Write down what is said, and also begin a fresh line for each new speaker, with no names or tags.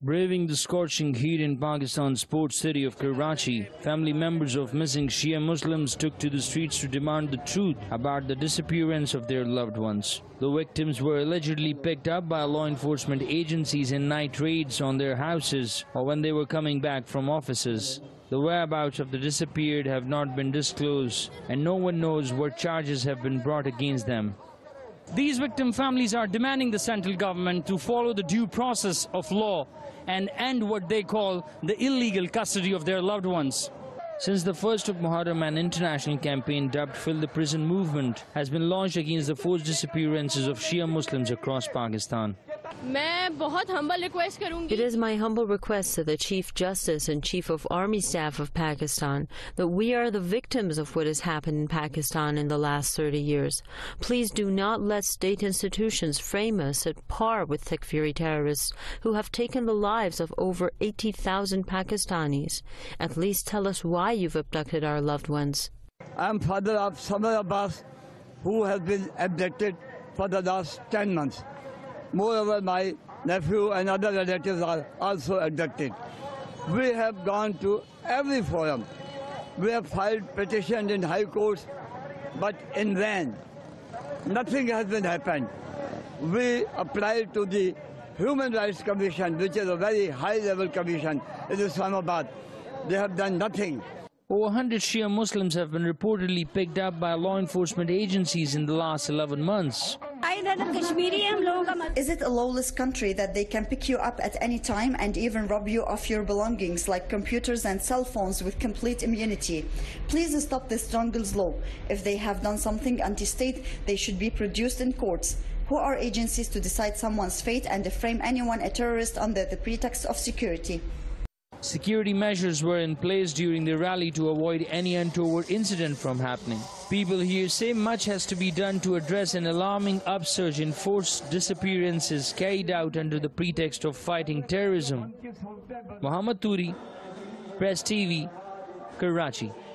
Braving the scorching heat in Pakistan's port city of Karachi, family members of missing Shia Muslims took to the streets to demand the truth about the disappearance of their loved ones. The victims were allegedly picked up by law enforcement agencies in night raids on their houses or when they were coming back from offices. The whereabouts of the disappeared have not been disclosed, and no one knows what charges have been brought against them.
These victim families are demanding the central government to follow the due process of law and end what they call the illegal custody of their loved ones.
Since the 1st of Muharram, an international campaign dubbed Fill the Prison Movement has been launched against the forced disappearances of Shia Muslims across Pakistan.
It is my humble request to the Chief Justice and Chief of Army Staff of Pakistan that we are the victims of what has happened in Pakistan in the last 30 years. Please do not let state institutions frame us at par with Takfiri terrorists who have taken the lives of over 80,000 Pakistanis. At least tell us why you've abducted our loved ones.
I am father of Samar Abbas, who has been abducted for the last 10 months. Moreover, my nephew and other relatives are also abducted. We have gone to every forum. We have filed petitions in high courts, but in vain. Nothing has been happened. We applied to the Human Rights Commission, which is a very high-level commission in Islamabad. They have done nothing.
Over 100 Shia Muslims have been reportedly picked up by law enforcement agencies in the last 11 months.
Is it a lawless country that they can pick you up at any time and even rob you of your belongings like computers and cell phones with complete immunity? Please stop this jungle's law. If they have done something anti-state, they should be produced in courts. Who are agencies to decide someone's fate and frame anyone a terrorist under the pretext of security?
Security measures were in place during the rally to avoid any untoward incident from happening. People here say much has to be done to address an alarming upsurge in forced disappearances carried out under the pretext of fighting terrorism. Muhammad Turi, Press TV, Karachi.